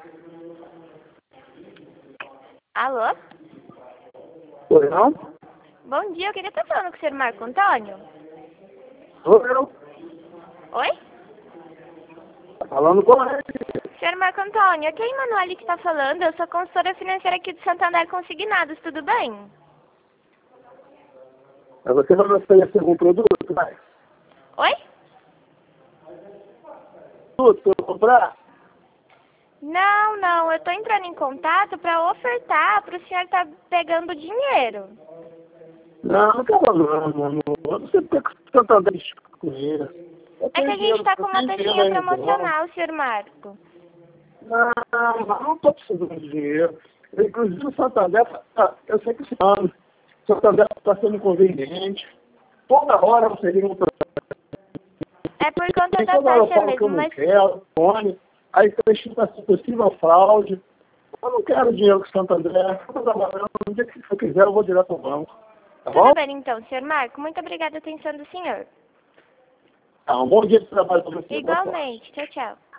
Alô? Oi, não? Bom dia, eu queria estar falando com o senhor Marco Antônio. Oi, não? Oi? Tá falando com ele. Senhor Marco Antônio, aqui é a Emanuele que está falando. Eu sou consultora financeira aqui de Santander Consignados, tudo bem? Mas você vai me oferecer algum produto, vai? Oi? Produto pra eu comprar? Não, eu tô entrando em contato para ofertar para o senhor estar pegando dinheiro. Não quero não. Eu não sei porque que você tá dando com ele. Eu É que tenho a gente dinheiro, está eu com uma tenho dinheiro taxinha aí no banco. promocional, senhor Marco. Não tô precisando de dinheiro. Inclusive o Santander, eu sei que esse ano, o Santander está sendo inconveniente. Toda hora você liga um É por conta da toda hora eu taxa falo que eu mesmo, não mas quero, fone, aí está possível fraude. Eu não quero dinheiro com o Santander. Eu tô trabalhando, no dia que eu quiser, eu vou direto ao banco. Tá bom? tudo bem então, senhor Marco. Muito obrigada pela atenção do senhor. Tá, um bom dia de trabalho para você. Boa sorte. Igualmente. Tchau, tchau.